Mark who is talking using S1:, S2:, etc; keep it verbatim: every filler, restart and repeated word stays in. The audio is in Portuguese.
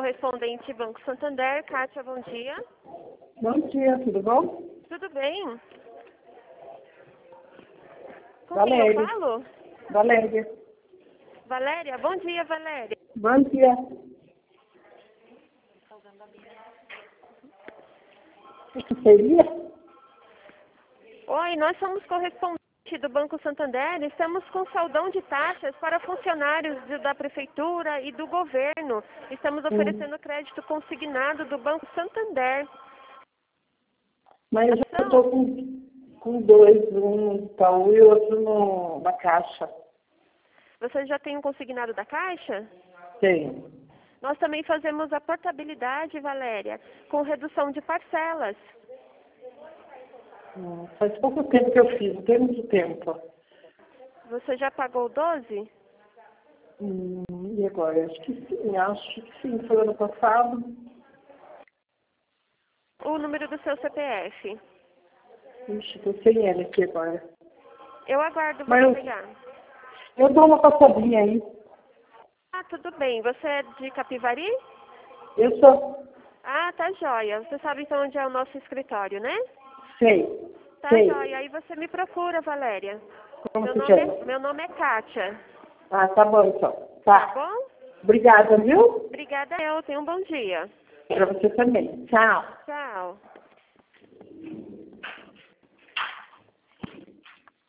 S1: correspondente Banco Santander. Kátia, bom dia.
S2: Bom dia, tudo bom?
S1: Tudo bem? Com
S2: Valéria.
S1: quem eu falo?
S2: Valéria.
S1: Valéria? Bom dia, Valéria.
S2: Bom dia. O que seria?
S1: Oi, nós somos correspondente do Banco Santander. Estamos com saldão de taxas para funcionários de- da Prefeitura e do Governo. Estamos oferecendo crédito consignado do Banco Santander.
S2: Mas eu já estou com, com dois, um no Itaú e outro no, na Caixa.
S1: Você já tem um consignado da Caixa?
S2: Tenho.
S1: Nós também fazemos a portabilidade, Valéria, com redução de parcelas.
S2: Hum, Faz pouco tempo que eu fiz, não tem muito tempo.
S1: Você já pagou doze?
S2: Hum, e agora? Acho que sim, acho que sim, foi ano passado.
S1: O número do seu C P F.
S2: Ixi, estou sem ele aqui agora.
S1: Eu aguardo você
S2: Mas eu,
S1: pegar.
S2: eu dou uma passadinha aí.
S1: Ah, tudo bem. Você é de Capivari?
S2: Eu sou.
S1: Ah, tá joia. Você sabe então onde é o nosso escritório, né?
S2: Sei.
S1: Tá
S2: Sei.
S1: joia. Aí você me procura, Valéria.
S2: Como
S1: Meu
S2: se
S1: nome
S2: chama?
S1: é, meu nome é Kátia.
S2: Ah, tá bom então.
S1: Tá
S2: Tá.
S1: bom?
S2: Obrigada, viu?
S1: Obrigada eu. Tenha um bom dia.
S2: Para você também. Tchau.
S1: Tchau.